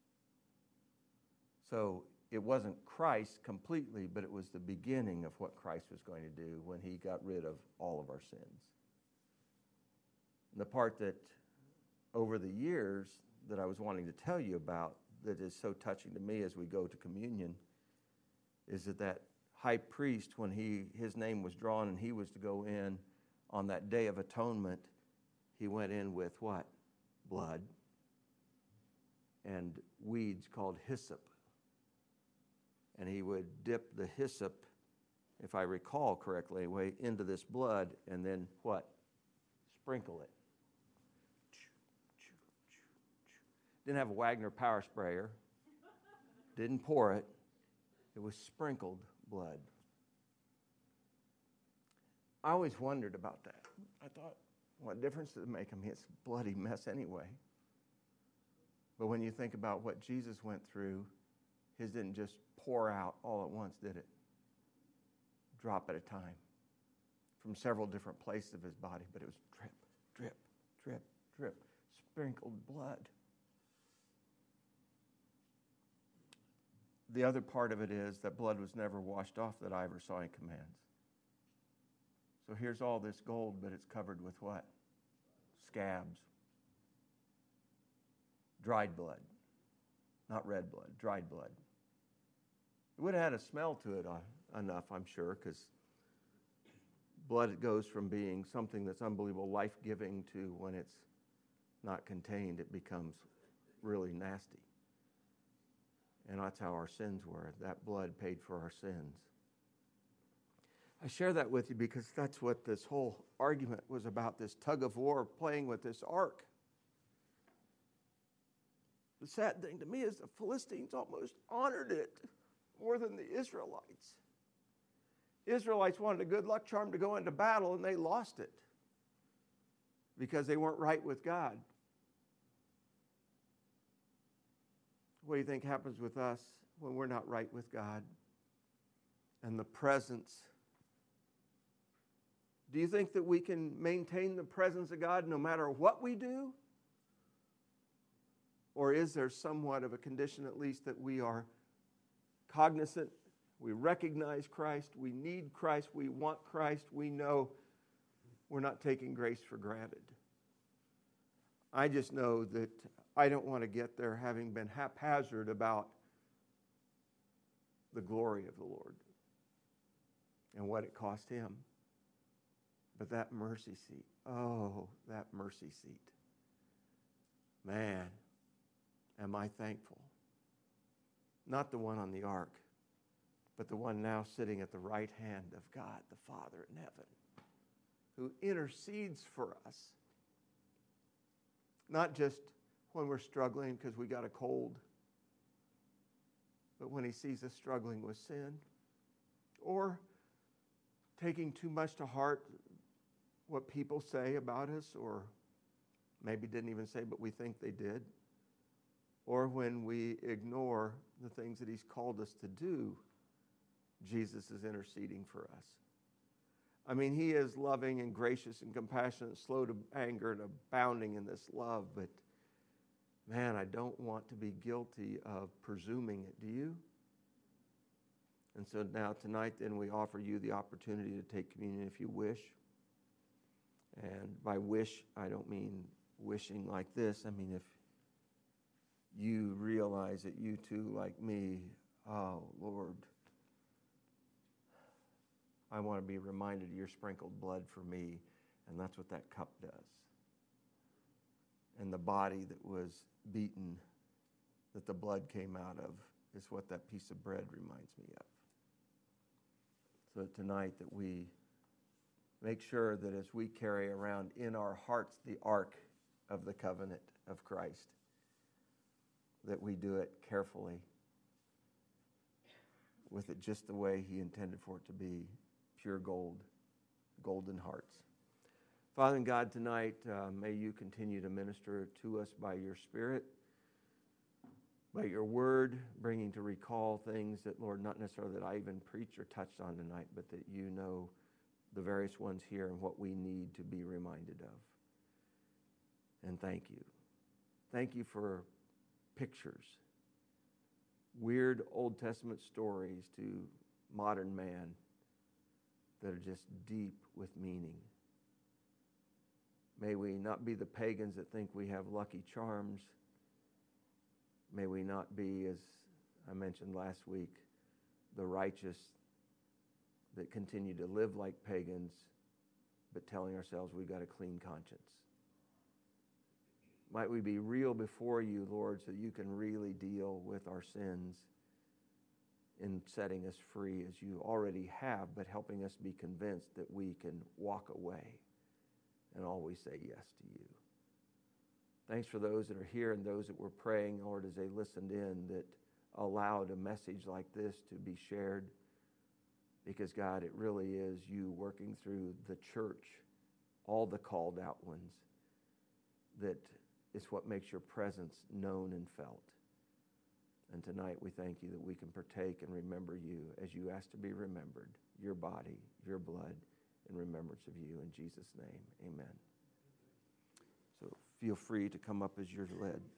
So it wasn't Christ completely, but it was the beginning of what Christ was going to do when he got rid of all of our sins. And the part that over the years that I was wanting to tell you about that is so touching to me as we go to communion is that that high priest, when he his name was drawn and he was to go in on that day of atonement, he went in with what? Blood and weeds called hyssop. And he would dip the hyssop, if I recall correctly, anyway, into this blood and then what? Sprinkle it. Didn't have a Wagner power sprayer. Didn't pour it. It was sprinkled blood. I always wondered about that. I thought, what difference does it make? I mean, it's a bloody mess anyway. But when you think about what Jesus went through, his didn't just pour out all at once, did it? Drop at a time from several different places of his body, but it was drip, drip, drip, drip, sprinkled blood. The other part of it is that blood was never washed off that I ever saw in commands. So here's all this gold, but it's covered with what? Scabs. Dried blood. Not red blood, dried blood. It would have had a smell to it uh, enough, I'm sure, because blood goes from being something that's unbelievable, life-giving, to when it's not contained, it becomes really nasty. And that's how our sins were. That blood paid for our sins. I share that with you because that's what this whole argument was about, this tug of war playing with this ark. The sad thing to me is the Philistines almost honored it more than the Israelites. The Israelites wanted a good luck charm to go into battle, and they lost it because they weren't right with God. What do you think happens with us when we're not right with God and the presence? Do you think that we can maintain the presence of God no matter what we do? Or is there somewhat of a condition, at least, that we are cognizant, we recognize Christ, we need Christ, we want Christ, we know we're not taking grace for granted? I just know that I don't want to get there having been haphazard about the glory of the Lord and what it cost him. But that mercy seat, oh, that mercy seat. Man, am I thankful. Not the one on the ark, but the one now sitting at the right hand of God, the Father in heaven, who intercedes for us. Not just when we're struggling because we got a cold, but when he sees us struggling with sin or taking too much to heart what people say about us, or maybe didn't even say, but we think they did, or when we ignore the things that he's called us to do, Jesus is interceding for us. I mean, he is loving and gracious and compassionate, slow to anger and abounding in this love, but man, I don't want to be guilty of presuming it. Do you? And so now tonight then we offer you the opportunity to take communion if you wish. And by wish, I don't mean wishing like this. I mean if you realize that you too, like me, oh, Lord, I want to be reminded of your sprinkled blood for me, and that's what that cup does. And the body that was beaten, that the blood came out of, is what that piece of bread reminds me of. So tonight that we make sure that as we carry around in our hearts the ark of the covenant of Christ, that we do it carefully, with it just the way he intended for it to be, pure gold, golden hearts. Father and God, tonight, uh, may you continue to minister to us by your Spirit, by your word, bringing to recall things that, Lord, not necessarily that I even preached or touched on tonight, but that you know the various ones here and what we need to be reminded of. And thank you. Thank you for pictures, weird Old Testament stories to modern man that are just deep with meaning. May we not be the pagans that think we have lucky charms. May we not be, as I mentioned last week, the righteous that continue to live like pagans, but telling ourselves we've got a clean conscience. Might we be real before you, Lord, so you can really deal with our sins in setting us free as you already have, but helping us be convinced that we can walk away and always say yes to you. Thanks for those that are here and those that were praying, Lord, as they listened in, that allowed a message like this to be shared. Because, God, it really is you working through the church, all the called out ones, that is what makes your presence known and felt. And tonight we thank you that we can partake and remember you as you ask to be remembered, your body, your blood, in remembrance of you. In Jesus' name, amen. So feel free to come up as you're led.